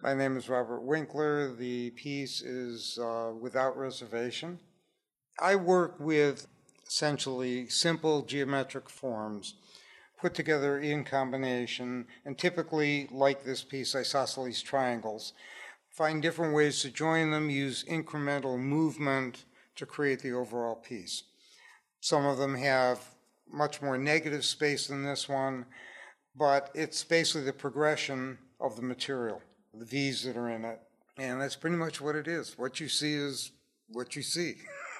My name is Robert Winkler. The piece is Without Reservation. I work with essentially simple geometric forms put together in combination, and typically, like this piece, isosceles triangles. Find different ways to join them, use incremental movement to create the overall piece. Some of them have much more negative space than this one, but it's basically the progression of the material, the V's that are in it, and that's pretty much what it is. What you see is what you see.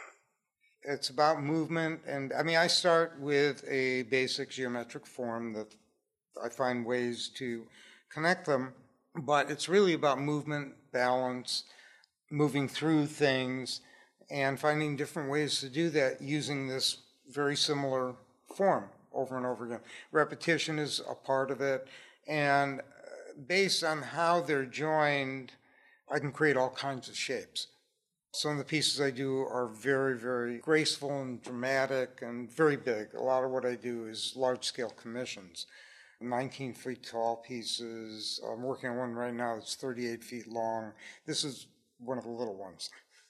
It's about movement, and I start with a basic geometric form that I find ways to connect them, but it's really about movement, balance, moving through things, and finding different ways to do that using this very similar form over and over again. Repetition is a part of it, and based on how they're joined, I can create all kinds of shapes. Some of the pieces I do are very, very graceful and dramatic and very big. A lot of what I do is large-scale commissions. 19 feet tall pieces. I'm working on one right now that's 38 feet long. This is one of the little ones.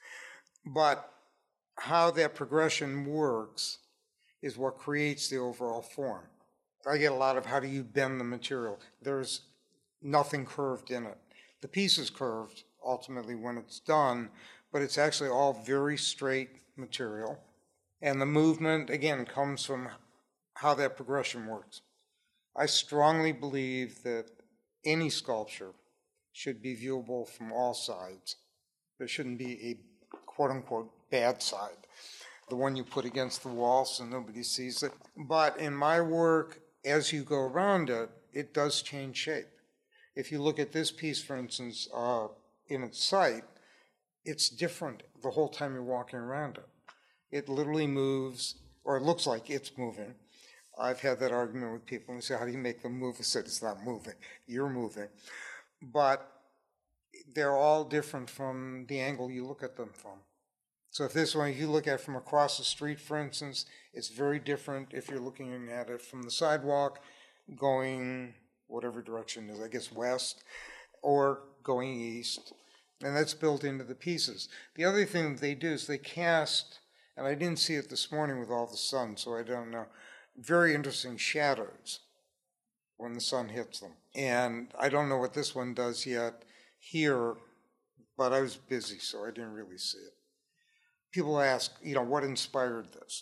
But how that progression works is what creates the overall form. I get a lot of how do you bend the material. There's nothing curved in it. The piece is curved ultimately when it's done, but it's actually all very straight material. And the movement, again, comes from how that progression works. I strongly believe that any sculpture should be viewable from all sides. There shouldn't be a quote-unquote bad side, the one you put against the wall so nobody sees it. But in my work, as you go around it, it does change shape. If you look at this piece, for instance, in its site, it's different the whole time you're walking around it. It literally moves, or it looks like it's moving. I've had that argument with people and they say, how do you make them move? I said, it's not moving, you're moving. But they're all different from the angle you look at them from. So if this one, if you look at it from across the street, for instance, it's very different if you're looking at it from the sidewalk, going whatever direction it is, I guess west, or going east. And that's built into the pieces. The other thing that they do is they cast, and I didn't see it this morning with all the sun, so I don't know, very interesting shadows when the sun hits them. And I don't know what this one does yet here, but I was busy, so I didn't really see it. People ask, what inspired this?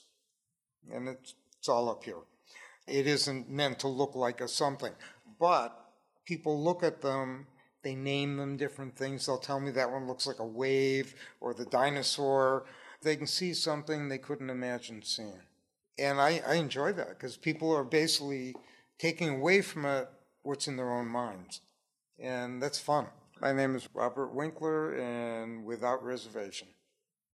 And it's all up here. It isn't meant to look like a something, but people look at them, they name them different things. They'll tell me that one looks like a wave or the dinosaur. They can see something they couldn't imagine seeing. And I enjoy that because people are basically taking away from it what's in their own minds. And that's fun. My name is Robert Winkler, and Without Reservation.